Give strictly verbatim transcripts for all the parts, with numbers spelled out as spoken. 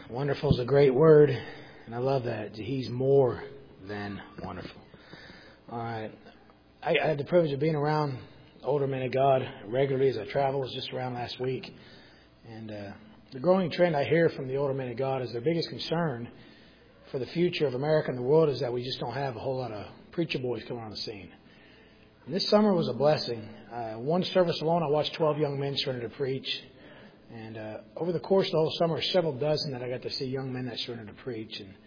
Wonderful is a great word, and I love that. He's more than wonderful. All right. I, I had the privilege of being around older men of God regularly as I travel. I was just around last week. And uh, the growing trend I hear from the older men of God is their biggest concern for the future of America and the world is that we just don't have a whole lot of preacher boys coming on the scene. And this summer was a blessing. Uh, one service alone, I watched twelve young men surrender to preach. And uh, over the course of the whole summer, several dozen that I got to see young men that surrender to preach. And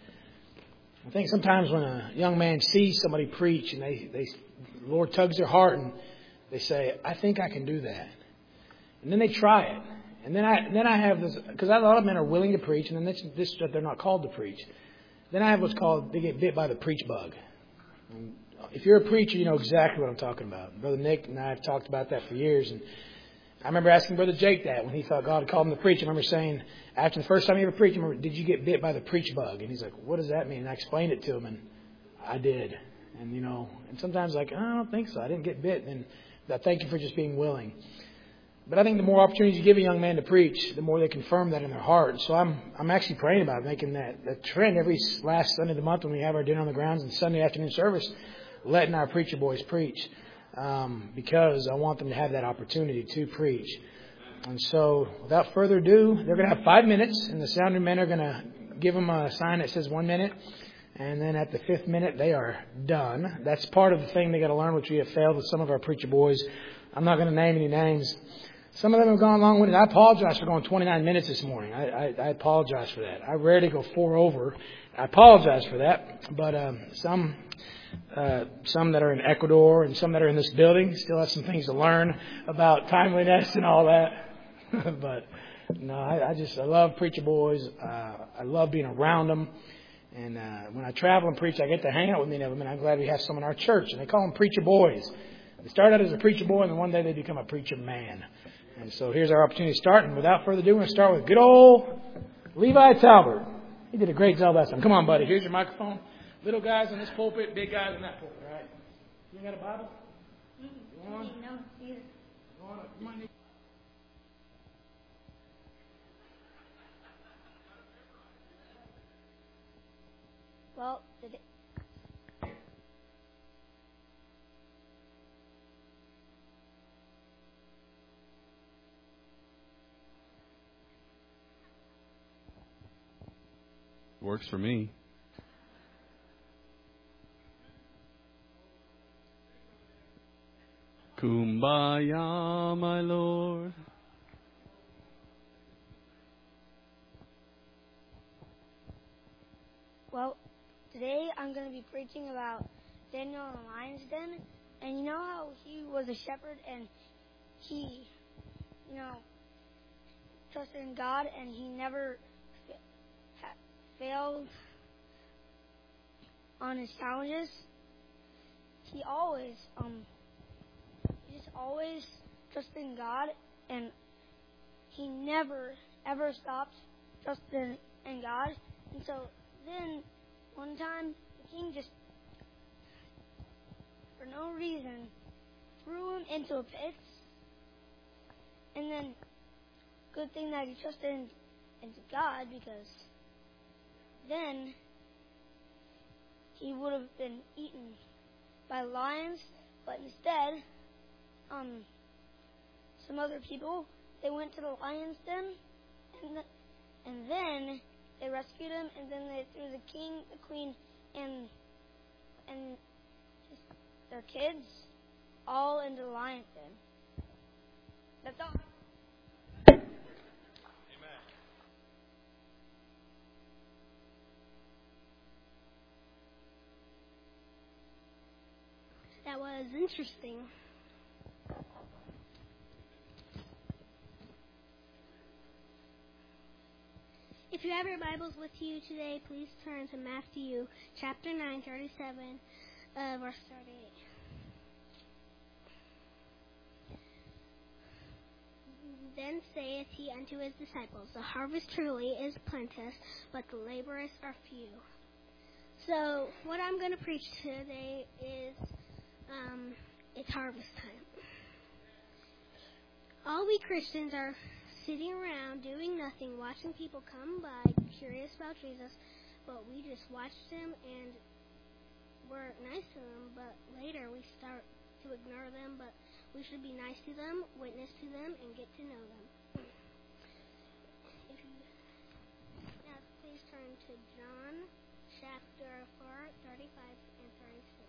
I think sometimes when a young man sees somebody preach and they, they, the Lord tugs their heart and they say, I think I can do that. And then they try it. And then I and then I have this, because a lot of men are willing to preach, and then this, this that they're not called to preach. Then I have what's called, they get bit by the preach bug. And if you're a preacher, you know exactly what I'm talking about. Brother Nick and I have talked about that for years. And I remember asking Brother Jake that when he thought God had called him to preach. I remember saying, after the first time he ever preached, I remember, did you get bit by the preach bug? And he's like, what does that mean? And I explained it to him, and I did. And, you know, and sometimes like, I don't think so. I didn't get bit. And I thank you for just being willing. But I think the more opportunities you give a young man to preach, the more they confirm that in their heart. So I'm I'm actually praying about making that, that trend every last Sunday of the month when we have our dinner on the grounds and Sunday afternoon service, letting our preacher boys preach. Um, because I want them to have that opportunity to preach. And so, without further ado, they're going to have five minutes, and the sounding men are going to give them a sign that says one minute. And then at the fifth minute, they are done. That's part of the thing they got to learn, which we have failed with some of our preacher boys. I'm not going to name any names. Some of them have gone long-winded. I apologize for going twenty-nine minutes this morning. I, I, I apologize for that. I rarely go four over. I apologize for that. But um, some... Uh, some that are in Ecuador and some that are in this building still have some things to learn about timeliness and all that. But no, I, I just I love preacher boys. Uh, I love being around them. And uh, when I travel and preach, I get to hang out with many of them. And I'm glad we have some in our church. And they call them preacher boys. They start out as a preacher boy, and then one day they become a preacher man. And so here's our opportunity to start. And without further ado, we're going to start with good old Levi Talbert. He did a great job last time. Come on, buddy. Here's your microphone. Little guys in this pulpit, big guys in that pulpit, right? You got a Bible? You want? No, here. You want? You might need. Well, did it? Works for me. Kumbaya, my Lord. Well, today I'm going to be preaching about Daniel in the lion's den. And you know how he was a shepherd and he, you know, trusted in God and he never fa- ha- failed on his challenges? He always, um, he just always trusted in God, and he never, ever stopped trusting in God. And so then, one time, the king just, for no reason, threw him into a pit. And then, good thing that he trusted in, into God, because then he would have been eaten by lions. But instead, um, some other people, they went to the lion's den, and the, and then they rescued him, and then they threw the king, the queen, and and just their kids all into the lion's den. That's all. Amen. That was interesting. If you have your Bibles with you today, please turn to Matthew chapter nine, thirty-seven, uh, verse thirty-eight. Then saith he unto his disciples, the harvest truly is plenteous, but the laborers are few. So what I'm going to preach today is um, it's harvest time. All we Christians are sitting around doing nothing, watching people come by, curious about Jesus, but we just watched them and were nice to them, but later we start to ignore them, but we should be nice to them, witness to them, and get to know them. If you, now please turn to John chapter four, thirty-five and thirty-six.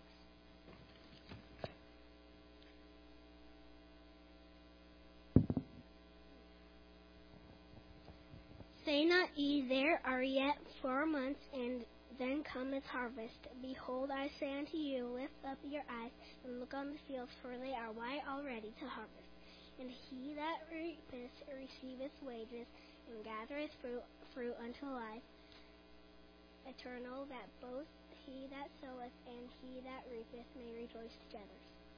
Say not ye, there are yet four months, and then cometh harvest. Behold, I say unto you, lift up your eyes, and look on the fields, for they are white already to harvest. And he that reapeth receiveth wages, and gathereth fruit, fruit unto life eternal, that both he that soweth and he that reapeth may rejoice together.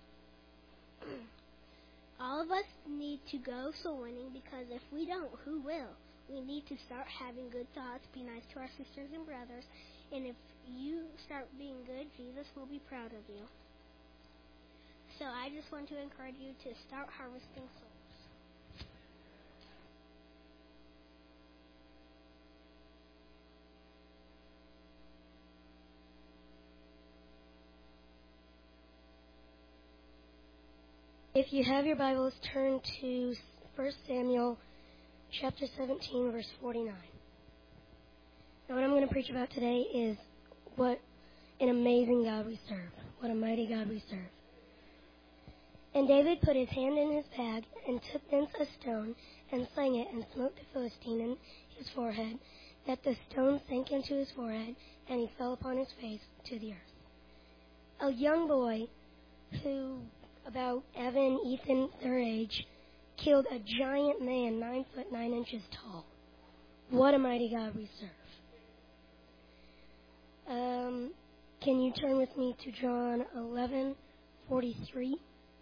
All of us need to go soul winning, because if we don't, who will? We need to start having good thoughts, be nice to our sisters and brothers, and if you start being good, Jesus will be proud of you. So I just want to encourage you to start harvesting souls. If you have your Bibles, turn to First Samuel chapter seventeen, verse forty-nine. Now, what I'm going to preach about today is what an amazing God we serve, what a mighty God we serve. And David put his hand in his bag and took thence a stone and slang it and smote the Philistine in his forehead, that the stone sank into his forehead, and he fell upon his face to the earth. A young boy who, about Evan, Ethan, their age, killed a giant man nine foot nine inches tall. What a mighty God we serve. Um, can you turn with me to John eleven forty-three?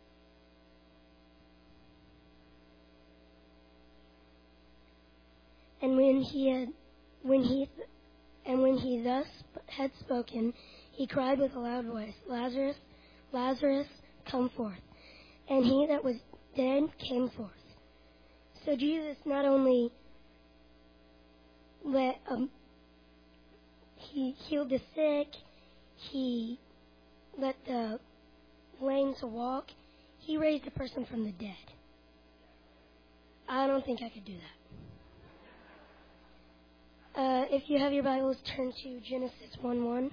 And when he had, when he, and when he thus had spoken, he cried with a loud voice, Lazarus, Lazarus, come forth. And he that was dead came forth. So Jesus not only let um, he healed the sick, he let the lame to walk, he raised a person from the dead. I don't think I could do that. Uh, if you have your Bibles, turn to Genesis one one.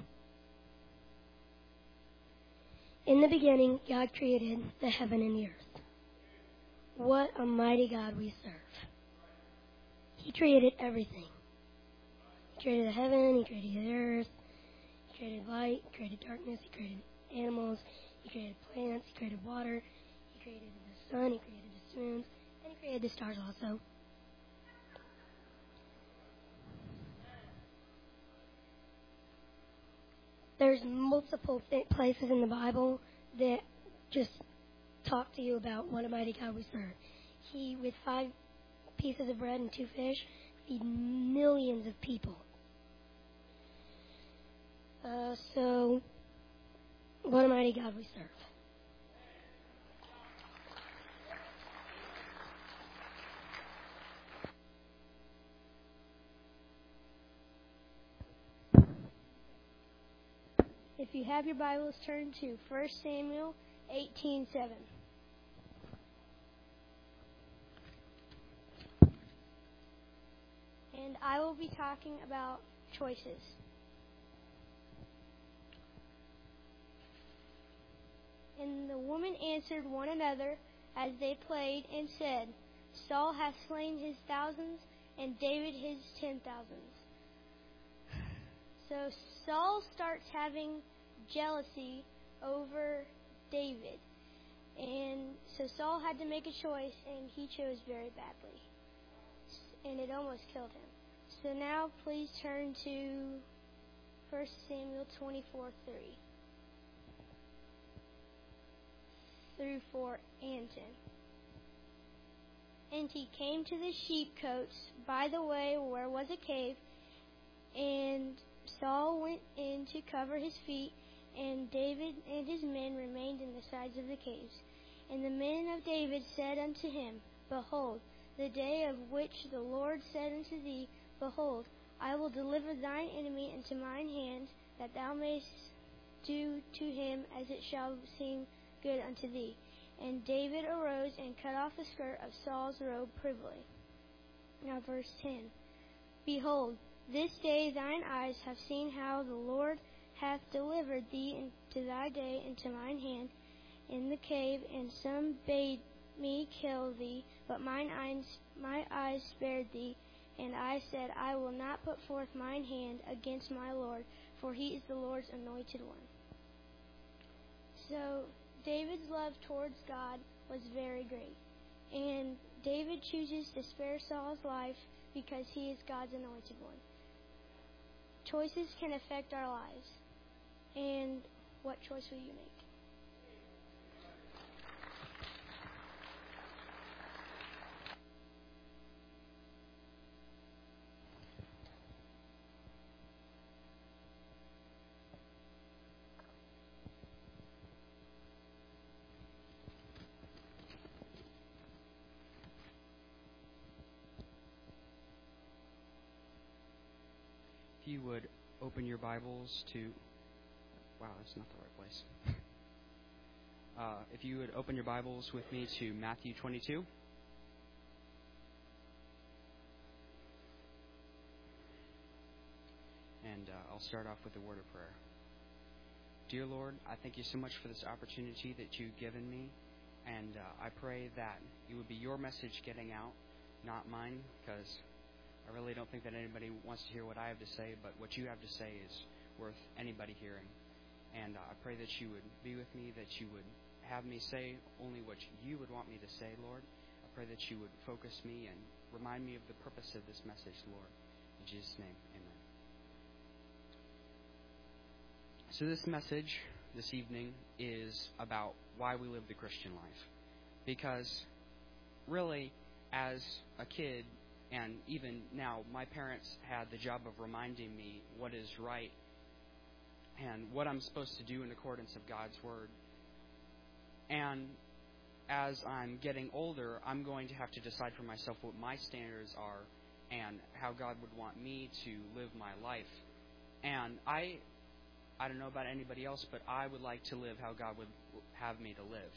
In the beginning, God created the heaven and the earth. What a mighty God we serve. He created everything. He created the heaven, He created the earth, He created light, He created darkness, He created animals, He created plants, He created water, He created the sun, He created the moons, and He created the stars also. There's multiple th- places in the Bible that just talk to you about what a mighty God we serve. He, with five pieces of bread and two fish, feed millions of people. Uh, so, what a mighty God we serve. If you have your Bibles, turn to First Samuel eighteen seven. And I will be talking about choices. And the woman answered one another as they played and said, Saul hath slain his thousands, and David his ten thousands. So Saul starts having jealousy over David. And so Saul had to make a choice, and he chose very badly. And it almost killed him. So now please turn to First Samuel twenty-four three through four and ten. And he came to the sheepcotes by the way where was a cave, and Saul went in to cover his feet, and David and his men remained in the sides of the caves. And the men of David said unto him, Behold, the day of which the Lord said unto thee, Behold, I will deliver thine enemy into mine hand, that thou mayst do to him as it shall seem good unto thee. And David arose and cut off the skirt of Saul's robe privily. Now verse ten. Behold, this day thine eyes have seen how the Lord hath delivered thee into thy day into mine hand in the cave, and some bade me kill thee, but mine eyes, my eyes spared thee. And I said, I will not put forth mine hand against my Lord, for he is the Lord's anointed one. So David's love towards God was very great. And David chooses to spare Saul's life because he is God's anointed one. Choices can affect our lives. And what choice will you make? If you would open your Bibles to, wow, that's not the right place. uh, if you would open your Bibles with me to Matthew twenty-two. And uh, I'll start off with a word of prayer. Dear Lord, I thank you so much for this opportunity that you've given me. And uh, I pray that it would be your message getting out, not mine, because I really don't think that anybody wants to hear what I have to say, but what you have to say is worth anybody hearing. And uh, I pray that you would be with me, that you would have me say only what you would want me to say, Lord. I pray that you would focus me and remind me of the purpose of this message, Lord. In Jesus' name, amen. So this message this evening is about why we live the Christian life. Because really, as a kid, and even now, my parents had the job of reminding me what is right and what I'm supposed to do in accordance of God's Word. And as I'm getting older, I'm going to have to decide for myself what my standards are and how God would want me to live my life. And I, I don't know about anybody else, but I would like to live how God would have me to live.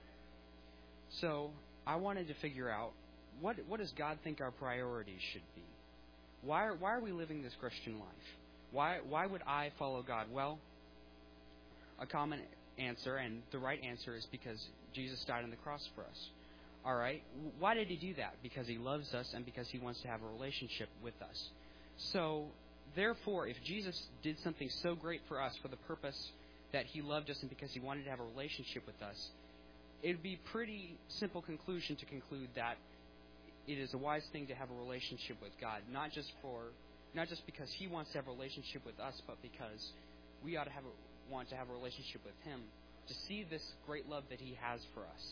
So I wanted to figure out, What what does God think our priorities should be? Why are, why are we living this Christian life? Why why would I follow God? Well, a common answer, and the right answer, is because Jesus died on the cross for us. All right? Why did he do that? Because he loves us and because he wants to have a relationship with us. So, therefore, if Jesus did something so great for us for the purpose that he loved us and because he wanted to have a relationship with us, it would be a pretty simple conclusion to conclude that it is a wise thing to have a relationship with God, not just for, not just because he wants to have a relationship with us, but because we ought to have a, want to have a relationship with him, to see this great love that he has for us.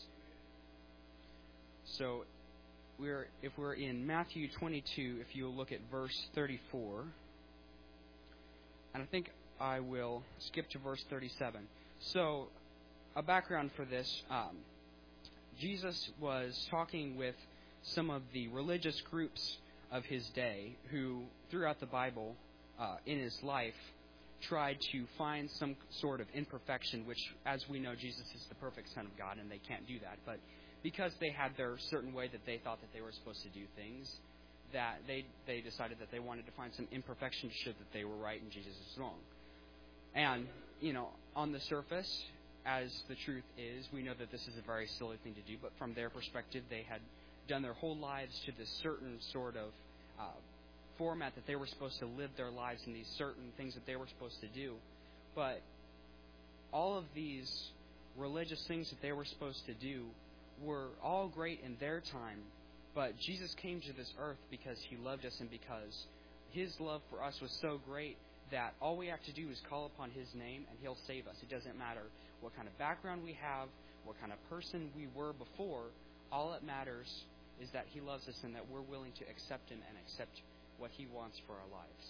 So, we're if we're in Matthew twenty-two, if you look at verse thirty-four, and I think I will skip to verse thirty-seven. So, a background for this: um, Jesus was talking with some of the religious groups of his day who, throughout the Bible, uh, in his life, tried to find some sort of imperfection, which, as we know, Jesus is the perfect Son of God, and they can't do that. But because they had their certain way that they thought that they were supposed to do things, that they they decided that they wanted to find some imperfection to show that they were right and Jesus is wrong. And, you know, on the surface, as the truth is, we know that this is a very silly thing to do, but from their perspective, they had done their whole lives to this certain sort of uh, format that they were supposed to live their lives in, these certain things that they were supposed to do. But all of these religious things that they were supposed to do were all great in their time, but Jesus came to this earth because he loved us and because his love for us was so great that all we have to do is call upon his name and he'll save us. It doesn't matter what kind of background we have, what kind of person we were before. All that matters is that he loves us and that we're willing to accept him and accept what he wants for our lives.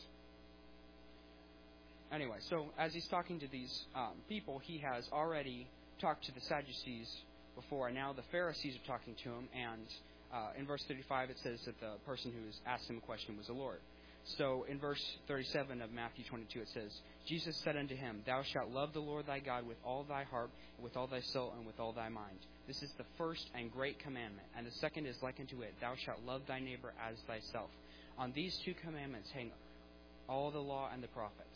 Anyway, so as he's talking to these um, people, he has already talked to the Sadducees before, and now the Pharisees are talking to him, and Uh, in verse thirty-five, it says that the person who was asked him a question was the Lord. So in verse thirty-seven of Matthew twenty-two, it says, Jesus said unto him, Thou shalt love the Lord thy God with all thy heart, and with all thy soul, and with all thy mind. This is the first and great commandment. And the second is like unto it, Thou shalt love thy neighbor as thyself. On these two commandments hang all the law and the prophets.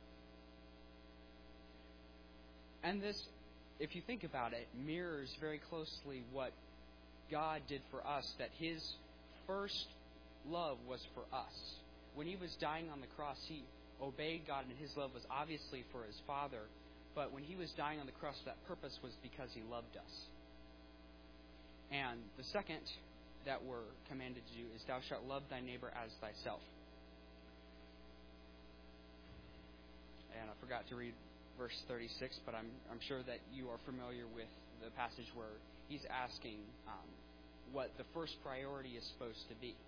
And this, if you think about it, mirrors very closely what God did for us, that His first love was for us. When He was dying on the cross, He obeyed God, and His love was obviously for His Father. But when He was dying on the cross, that purpose was because He loved us. And the second that we're commanded to do is, Thou shalt love thy neighbor as thyself. And I forgot to read verse thirty-six, but I'm, I'm sure that you are familiar with the passage where he's asking um, what the first priority is supposed to be.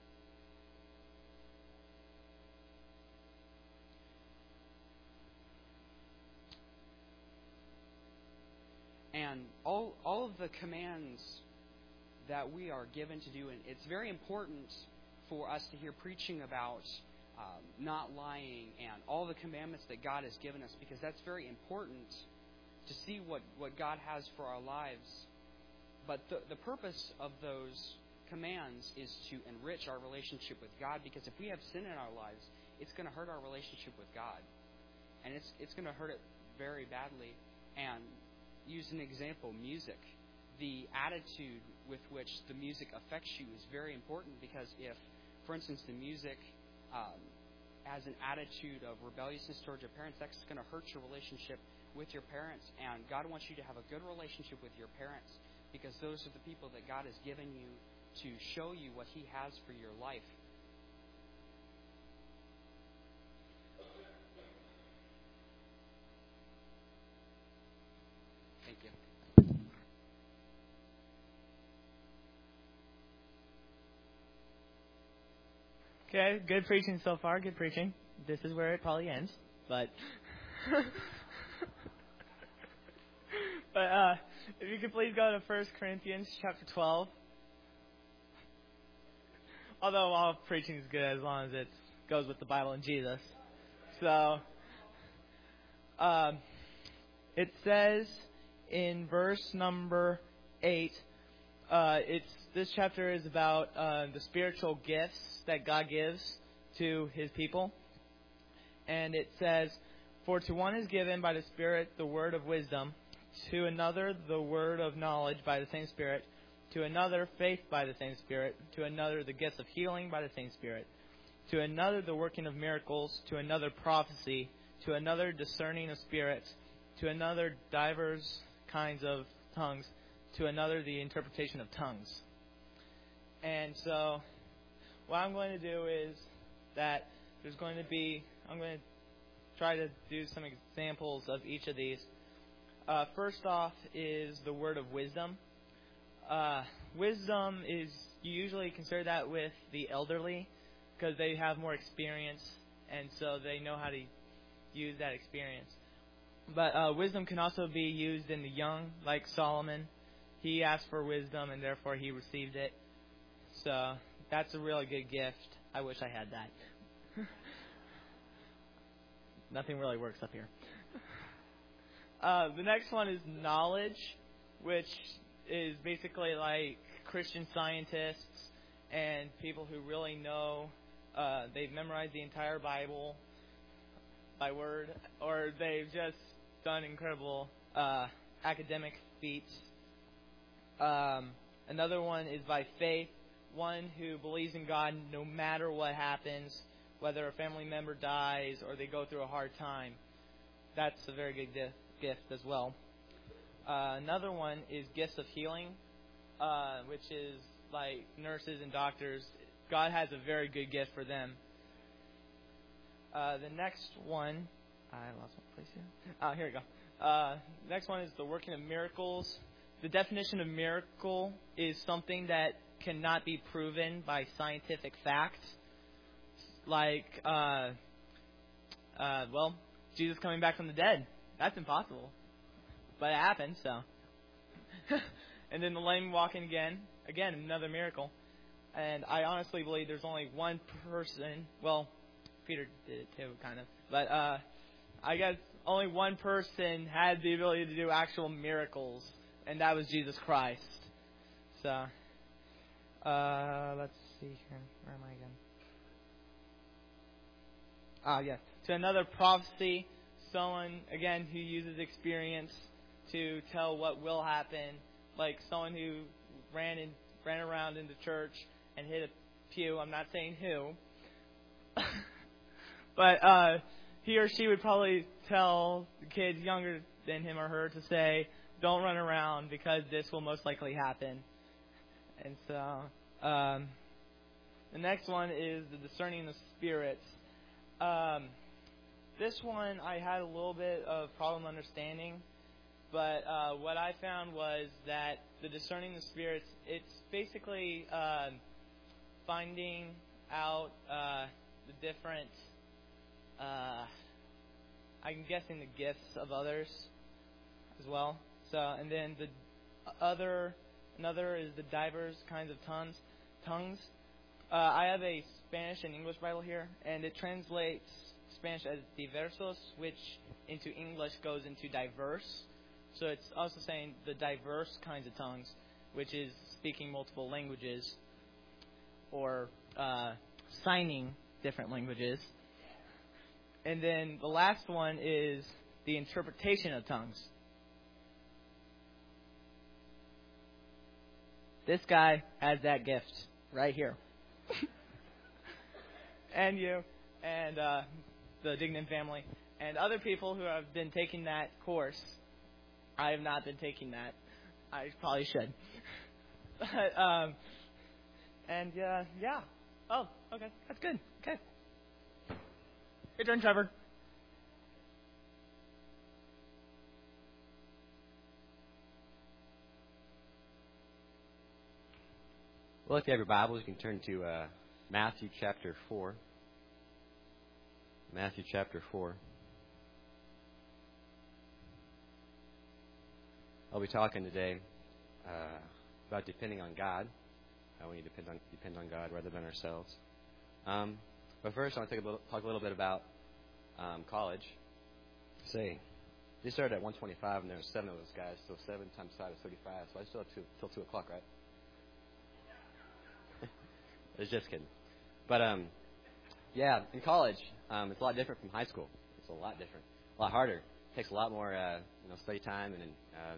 And all all of the commands that we are given to do, and it's very important for us to hear preaching about um, not lying and all the commandments that God has given us, because that's very important to see what, what God has for our lives. But the, the purpose of those commands is to enrich our relationship with God, because if we have sin in our lives, it's going to hurt our relationship with God. And it's it's going to hurt it very badly. And use an example, music. The attitude with which the music affects you is very important, because if, for instance, the music um, has an attitude of rebelliousness towards your parents, that's going to hurt your relationship with your parents. And God wants you to have a good relationship with your parents, because those are the people that God has given you to show you what He has for your life. Thank you. Okay, good preaching so far, good preaching. This is where it probably ends, but but uh, if you could please go to First Corinthians chapter twelve. Although all preaching is good as long as it goes with the Bible and Jesus. So, um, it says in verse number eight, uh, it's this chapter is about uh, the spiritual gifts that God gives to His people. And it says, For to one is given by the Spirit the word of wisdom, to another the word of knowledge by the same Spirit, to another faith by the same Spirit, to another the gifts of healing by the same Spirit, to another the working of miracles, to another prophecy, to another discerning of spirits, to another divers kinds of tongues, to another the interpretation of tongues. And so what I'm going to do is that there's going to be, I'm going to try to do some examples of each of these. Uh, first off is the word of wisdom. Uh, wisdom is, you usually consider that with the elderly, because they have more experience, and so they know how to use that experience. But uh, wisdom can also be used in the young, like Solomon. He asked for wisdom, and therefore he received it. So that's a really good gift. I wish I had that. Nothing really works up here. Uh, the next one is knowledge, which is basically like Christian scientists and people who really know. Uh, they've memorized the entire Bible by word, or they've just done incredible uh, academic feats. Um, another one is by faith, one who believes in God no matter what happens, whether a family member dies or they go through a hard time. That's a very good gift as well. Uh, another one is gifts of healing, uh, which is like nurses and doctors. God has a very good gift for them. Uh, the next one, I lost my place here. Oh, here we go. Uh, next one is the working of miracles. The definition of miracle is something that cannot be proven by scientific fact. Like, uh, uh, well, Jesus coming back from the dead. That's impossible. But it happened, so. And then the lame walking again. Again, another miracle. And I honestly believe there's only one person. Well, Peter did it too, kind of. But uh, I guess only one person had the ability to do actual miracles, and that was Jesus Christ. So, uh, let's see here. Where am I again? Ah, yes. To another prophecy, someone, again, who uses experience to tell what will happen, like someone who ran in, ran around in the church and hit a pew. I'm not saying who. But uh, he or she would probably tell the kids younger than him or her to say, don't run around because this will most likely happen. And so um, the next one is the discerning the spirits. Um, this one I had a little bit of problem understanding, but uh, what I found was that the discerning the spirits, it's basically uh, finding out uh, the different, uh, I'm guessing the gifts of others as well. So, and then the other, another is the diverse kinds of tongues. Tongues. Uh, I have a Spanish and English Bible here, and it translates Spanish as diversos, which into English goes into diverse. So it's also saying the diverse kinds of tongues, which is speaking multiple languages or uh, signing different languages. And then the last one is the interpretation of tongues. This guy has that gift right here. And you, and uh, the Dignan family, and other people who have been taking that course. I have not been taking that. I probably should. But, um, and uh, yeah. Oh, okay. That's good. Okay. Your turn, Trevor. Well, if you have your Bibles, you can turn to uh, Matthew chapter four. Matthew chapter four. I'll be talking today uh, about depending on God. How we need to depend on, depend on God rather than ourselves. Um, but first, I want to take a little, talk a little bit about um, college. Say, they started at one twenty-five, and there were seven of those guys, so seven times five is thirty-five. So I still have two, till two o'clock, right? I was just kidding. But, um, yeah, in college, um, it's a lot different from high school. It's a lot different. A lot harder. It takes a lot more uh, you know, study time, and uh,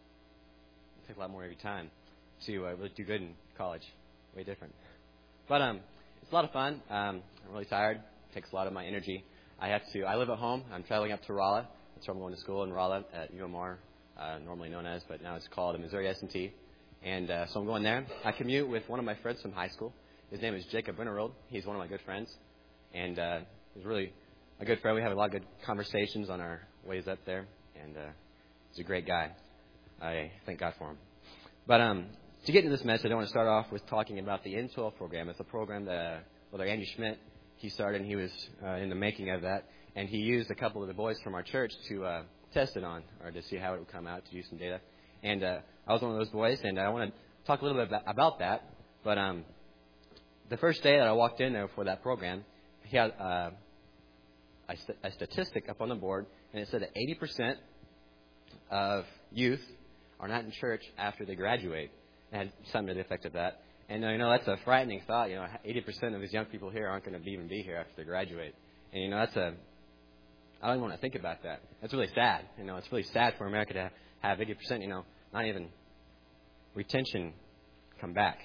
it takes a lot more of your time to uh, really do good in college. Way different. But um, it's a lot of fun. Um, I'm really tired. It takes a lot of my energy. I have to. I live at home. I'm traveling up to Rolla. That's where I'm going to school in Rolla at U M R, uh, normally known as, but now it's called Missouri S and T. And uh, so I'm going there. I commute with one of my friends from high school. His name is Jacob Winterrold. He's one of my good friends. And uh, he's really a good friend. We have a lot of good conversations on our ways up there. And uh, he's a great guy. I thank God for him. But um, to get into this message, I want to start off with talking about the N twelve program. It's a program that uh, Brother Andy Schmidt, he started, and he was uh, in the making of that. And he used a couple of the boys from our church to uh, test it on, or to see how it would come out, to use some data. And uh, I was one of those boys, and I want to talk a little bit about that. But um, the first day that I walked in there for that program, he had uh, a, st- a statistic up on the board, and it said that eighty percent of youth are not in church after they graduate. It had something to the effect of that. And, you know, that's a frightening thought. You know, eighty percent of these young people here aren't going to even be here after they graduate. And, you know, that's a, I don't even want to think about that. That's really sad. You know, it's really sad for America to have eighty percent, you know, not even retention come back.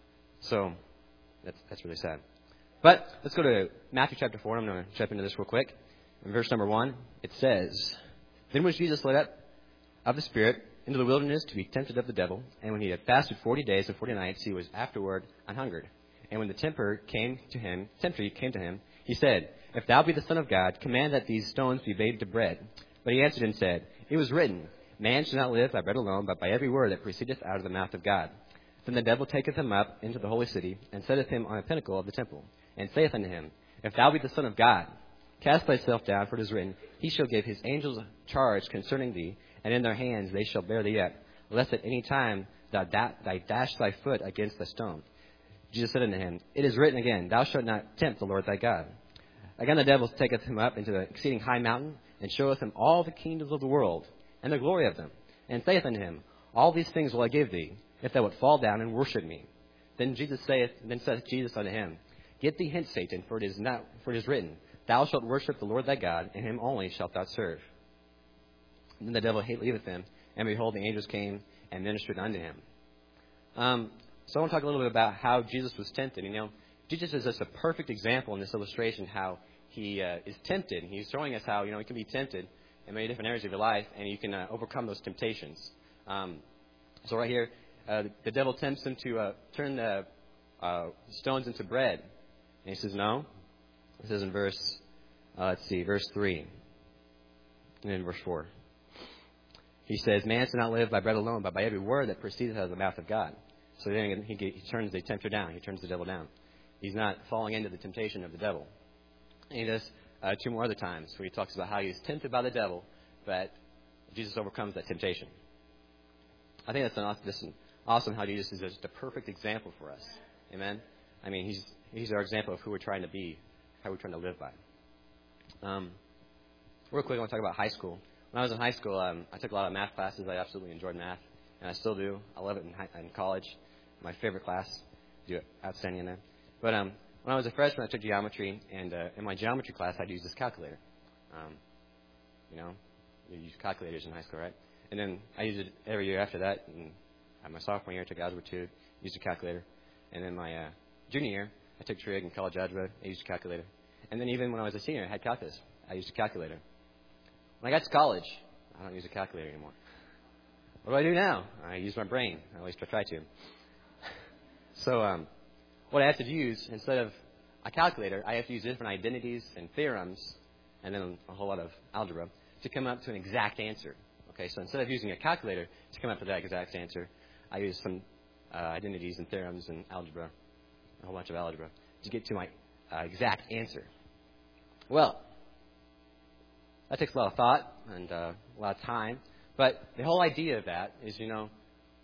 So that's that's really sad. But let's go to Matthew chapter four. I'm going to jump into this real quick. In verse number one, it says, Then was Jesus led up of the Spirit into the wilderness to be tempted of the devil. And when he had fasted forty days and forty nights, he was afterward anhungered. And when the tempter came to him, tempter came to him, he said, If thou be the Son of God, command that these stones be made to bread. But he answered and said, It was written, Man shall not live by bread alone, but by every word that proceedeth out of the mouth of God. Then the devil taketh him up into the holy city, and setteth him on a pinnacle of the temple, and saith unto him, If thou be the Son of God, cast thyself down, for it is written, He shall give his angels charge concerning thee, and in their hands they shall bear thee up, lest at any time thou, da- thou dash thy foot against a stone. Jesus said unto him, It is written again, Thou shalt not tempt the Lord thy God. Again the devil taketh him up into an exceeding high mountain, and showeth him all the kingdoms of the world, and the glory of them, and saith unto him, All these things will I give thee, if thou wilt fall down and worship me. Then Jesus saith, then saith Jesus unto him, Get thee hence, Satan, for it is not, for it is written, Thou shalt worship the Lord thy God, and him only shalt thou serve. And then the devil leaveth him, and behold, the angels came and ministered unto him. Um, so I want to talk a little bit about how Jesus was tempted. You know, Jesus is just a perfect example in this illustration how he uh, is tempted. He's showing us how, you know, you can be tempted in many different areas of your life, and you can uh, overcome those temptations. Um, so right here, uh, the devil tempts him to uh, turn the uh, stones into bread. And he says, no. It says in verse, uh, let's see, verse three. And then verse four. He says, Man shall not live by bread alone, but by every word that proceedeth out of the mouth of God. So then he, he turns the tempter down. He turns the devil down. He's not falling into the temptation of the devil. And he does uh, two more other times where he talks about how he is tempted by the devil, but Jesus overcomes that temptation. I think that's an awesome, that's an awesome how Jesus is just a perfect example for us. Amen? I mean, he's he's our example of who we're trying to be, how we're trying to live by. Um, real quick, I want to talk about high school. When I was in high school, um, I took a lot of math classes. I absolutely enjoyed math, and I still do. I love it in, high, in college. My favorite class. Do outstanding in there. But um, when I was a freshman, I took geometry, and uh, in my geometry class, I'd use this calculator. Um, you know, you use calculators in high school, right? And then I used it every year after that. And my sophomore year, I took algebra two, used a calculator. And then my uh, junior year, I took trig and college algebra, I used a calculator. And then even when I was a senior, I had calculus. I used a calculator. When I got to college, I don't use a calculator anymore. What do I do now? I use my brain. At least I try to. So um, what I have to use, instead of a calculator, I have to use different identities and theorems, and then a whole lot of algebra, to come up to an exact answer. Okay, so instead of using a calculator to come up with that exact answer, I use some uh, identities and theorems and algebra, a whole bunch of algebra, to get to my uh, exact answer. Well, that takes a lot of thought and uh, a lot of time. But the whole idea of that is, you know,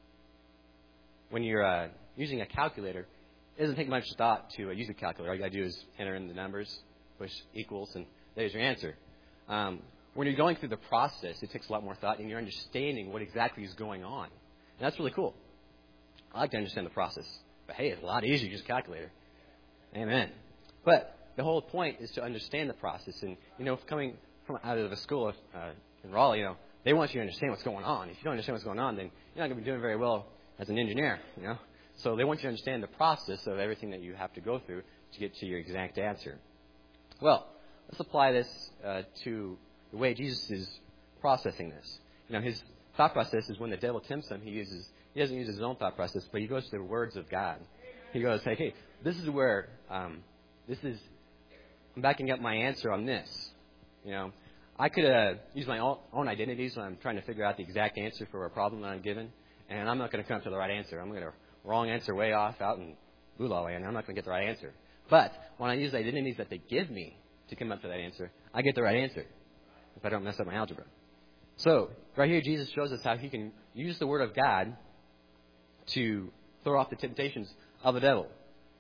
when you're uh, using a calculator, it doesn't take much thought to uh, use a calculator. All you got to do is enter in the numbers, push equals, and there's your answer. Um, when you're going through the process, it takes a lot more thought, and you're understanding what exactly is going on. And that's really cool. I like to understand the process. But, hey, it's a lot easier to use a calculator. Amen. But the whole point is to understand the process. And, you know, coming from out of a school uh, in Raleigh, you know, they want you to understand what's going on. If you don't understand what's going on, then you're not going to be doing very well as an engineer, you know. So they want you to understand the process of everything that you have to go through to get to your exact answer. Well, let's apply this uh, to the way Jesus is processing this. You know, his thought process is when the devil tempts him, he uses he doesn't use his own thought process, but he goes to the words of God. He goes, hey, hey, this is where um, this is. I'm backing up my answer on this. You know, I could uh, use my own, own identities when I'm trying to figure out the exact answer for a problem that I'm given, and I'm not going to come up to the right answer. I'm going to wrong answer way off out in Lula land. I'm not going to get the right answer. But when I use the identities that they give me to come up to that answer, I get the right answer if I don't mess up my algebra. So right here, Jesus shows us how he can use the Word of God to throw off the temptations of the devil.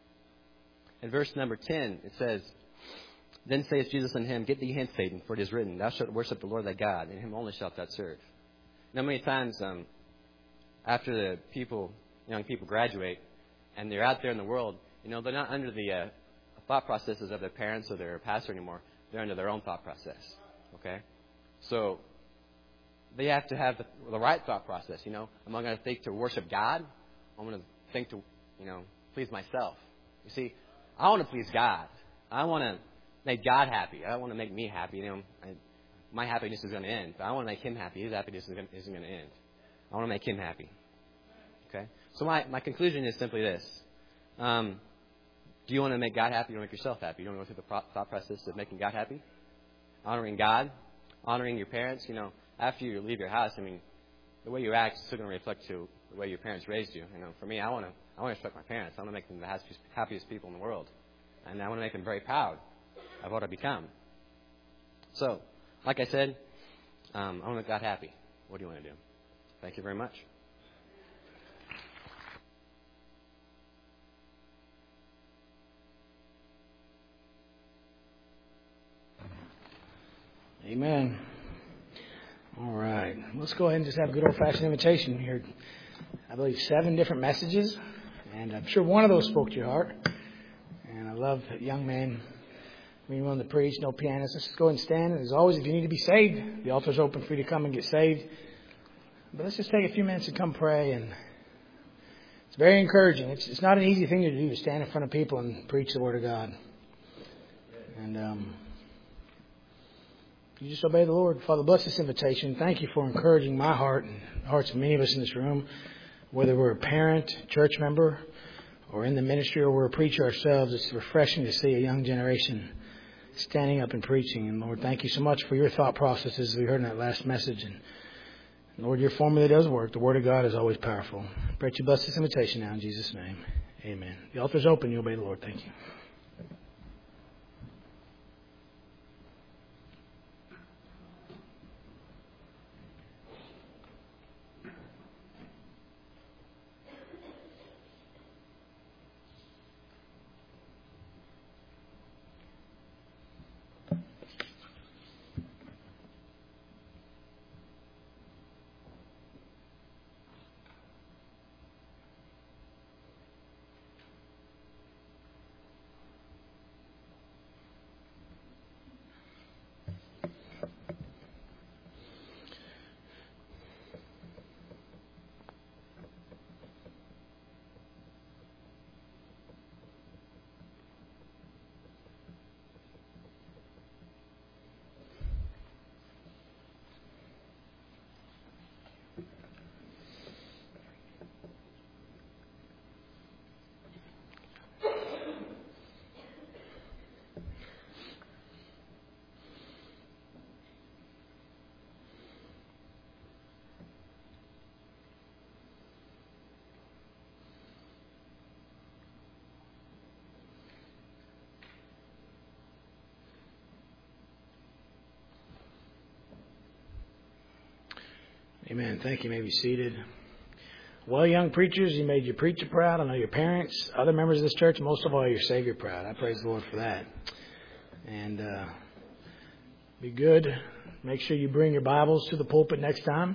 In verse number ten, it says, Then saith Jesus unto him, Get thee hence, Satan, for it is written, Thou shalt worship the Lord thy God, and him only shalt thou serve. Now, many times um, after the people, young people graduate, and they're out there in the world, you know, they're not under the uh, thought processes of their parents or their pastor anymore. They're under their own thought process. Okay? So they have to have the, the right thought process. You know, am I going to think to worship God? I'm going to think to, you know, please myself. You see, I want to please God. I want to make God happy. I don't want to make me happy. You know, I, my happiness is going to end, but I want to make Him happy. His happiness isn't going to end. I want to make Him happy. Okay? So my, my conclusion is simply this. Um, do you want to make God happy? You want to make yourself happy? You want to go through the pro- thought process of making God happy? Honoring God? Honoring your parents? You know, after you leave your house, I mean, the way you act is still going to reflect to the way your parents raised you. You know, for me, I want to I want to respect my parents. I want to make them the happiest, happiest people in the world. And I want to make them very proud of what I've become. So, like I said, um, I want to make God happy. What do you want to do? Thank you very much. Amen. All right. Let's go ahead and just have a good old-fashioned invitation here. I believe seven different messages, and I'm sure one of those spoke to your heart. And I love that young man being willing to preach, no pianist. Let's just go ahead and stand. And as always, if you need to be saved, the altar's open for you to come and get saved. But let's just take a few minutes and come pray. And it's very encouraging. It's, it's not an easy thing to do, to stand in front of people and preach the Word of God. And um, you just obey the Lord. Father, bless this invitation. Thank you for encouraging my heart and the hearts of many of us in this room, whether we're a parent, church member, or in the ministry, or we're a preacher ourselves. It's refreshing to see a young generation standing up and preaching. And Lord, thank you so much for your thought processes we heard in that last message. And Lord, your formula does work. The Word of God is always powerful. I pray that you bless this invitation now in Jesus' name. Amen. The altar's open. You obey the Lord. Thank you. Amen. Thank you. You may be seated. Well, young preachers, you made your preacher proud. I know your parents, other members of this church, most of all, your Savior proud. I praise the Lord for that. And uh, be good. Make sure you bring your Bibles to the pulpit next time.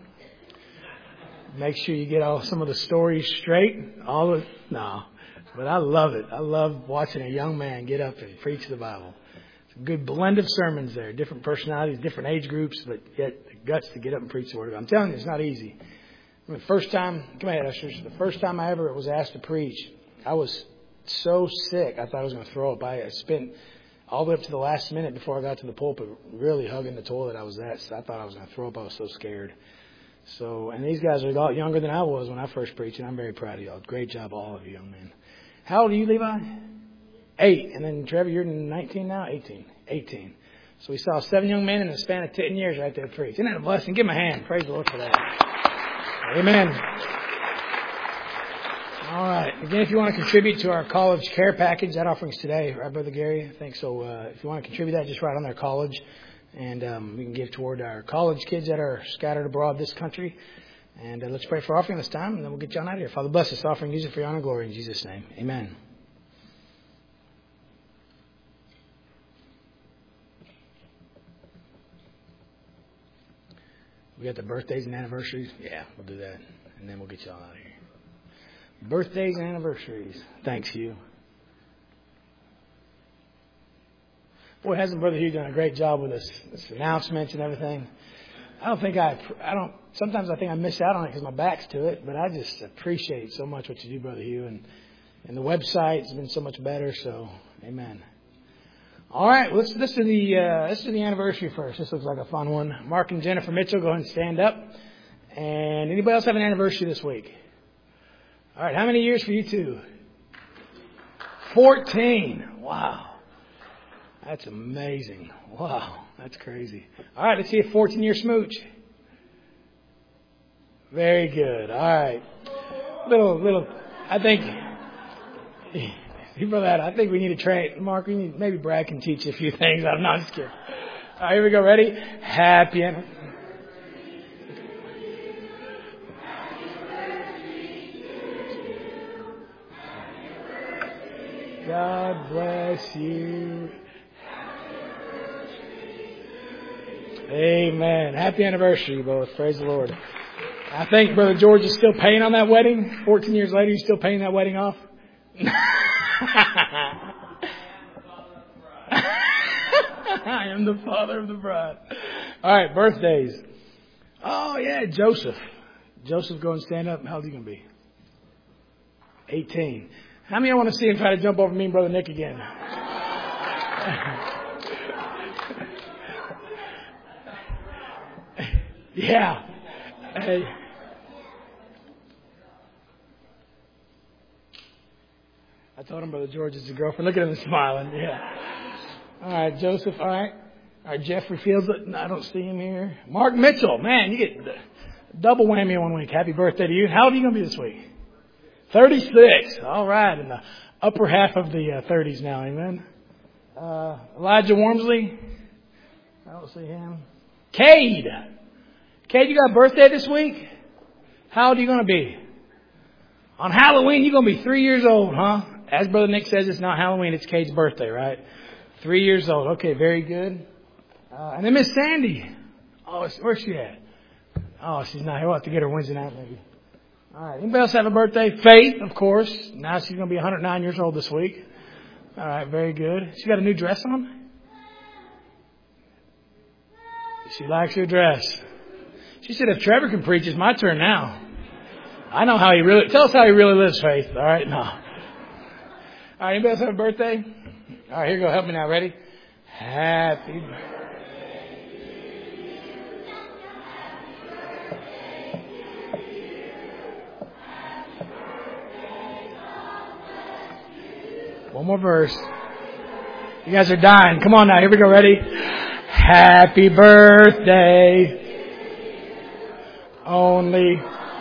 Make sure you get all some of the stories straight. All of no, but I love it. I love watching a young man get up and preach the Bible. It's a good blend of sermons there, different personalities, different age groups, but yet the guts to get up and preach the Word of God. I'm telling you, it's not easy. I mean, the first time, come ahead, ushers. The first time I ever was asked to preach, I was so sick I thought I was going to throw up. I, I spent all the way up to the last minute before I got to the pulpit really hugging the toilet. I was that. So I thought I was going to throw up. I was so scared. So, and these guys are a lot younger than I was when I first preached, and I'm very proud of y'all. Great job, all of you young men. How old are you, Levi? Eight. And then, Trevor, you're nineteen now? eighteen. eighteen. So we saw seven young men in the span of ten years right there preach. Isn't that a blessing? Give them a hand. Praise the Lord for that. Amen. All right. Again, if you want to contribute to our college care package, that offering's today, right, Brother Gary? I think so. Uh, if you want to contribute that, just write on their college. And um, we can give toward our college kids that are scattered abroad this country. And uh, let's pray for offering this time, and then we'll get you on out of here. Father, bless this offering. Use it for your honor and glory in Jesus' name. Amen. We got the birthdays and anniversaries. Yeah, we'll do that. And then we'll get you all out of here. Birthdays and anniversaries. Thanks, Hugh. Boy, hasn't Brother Hugh done a great job with this, this announcements and everything. I don't think I, I don't, sometimes I think I miss out on it because my back's to it, but I just appreciate so much what you do, Brother Hugh. And, and the website's been so much better, so amen. All right, let's, let's do the, uh, let's do the anniversary first. This looks like a fun one. Mark and Jennifer Mitchell, go ahead and stand up. And anybody else have an anniversary this week? All right, how many years for you two? fourteen. Wow. That's amazing. Wow, that's crazy. All right, let's see a fourteen-year smooch. Very good. All right. Little, little, I think, for that, I think we need to train. Mark, we need, maybe Brad can teach you a few things. I'm not just kidding. All right, here we go. Ready? Happy anniversary. God bless you. Amen. Happy anniversary, you both. Praise the Lord. I think Brother George is still paying on that wedding. fourteen years later, he's still paying that wedding off. I am the father of the bride. All right, birthdays. Oh, yeah, Joseph. Joseph, go and stand up. How old are you going to be? eighteen. How many of you want to see him try to jump over me and Brother Nick again? Yeah. Hey. I told him Brother George is his girlfriend. Look at him smiling. Yeah. All right, Joseph. All right. All right, Jeffrey Fields. No, I don't see him here. Mark Mitchell. Man, you get double whammy one week. Happy birthday to you. How old are you going to be this week? thirty-six. All right. In the upper half of the uh, thirties now. Amen. Uh, Elijah Wormsley. I don't see him. Cade. Cade, you got a birthday this week? How old are you going to be? On Halloween, you're going to be three years old, huh? As Brother Nick says, it's not Halloween, it's Cade's birthday, right? Three years old. Okay, very good. Uh, and then Miss Sandy. Oh, where's she at? Oh, she's not here. We'll have to get her Wednesday night, maybe. All right. Anybody else have a birthday? Faith, of course. Now she's going to be one hundred nine years old this week. All right, very good. She got a new dress on? She likes her dress. She said, if Trevor can preach, it's my turn now. I know how he really... Tell us how he really lives, Faith. All right, no. All right, anybody else have a birthday? All right, here you go. Help me now. Ready? Happy birthday. One more verse. You guys are dying. Come on now. Here we go. Ready? Happy birthday. Only...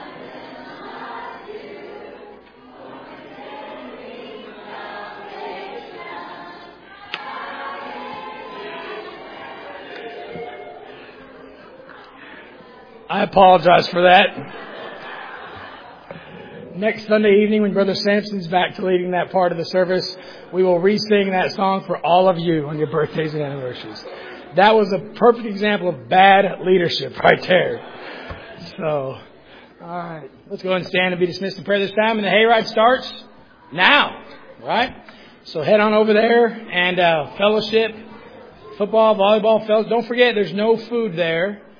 I apologize for that. Next Sunday evening, when Brother Sampson's back to leading that part of the service, we will re-sing that song for all of you on your birthdays and anniversaries. That was a perfect example of bad leadership right there. So, all right. Let's go ahead and stand and be dismissed in prayer this time. And the hayride starts now, right? So head on over there and uh, fellowship, football, volleyball, fellows. Don't forget, there's no food there.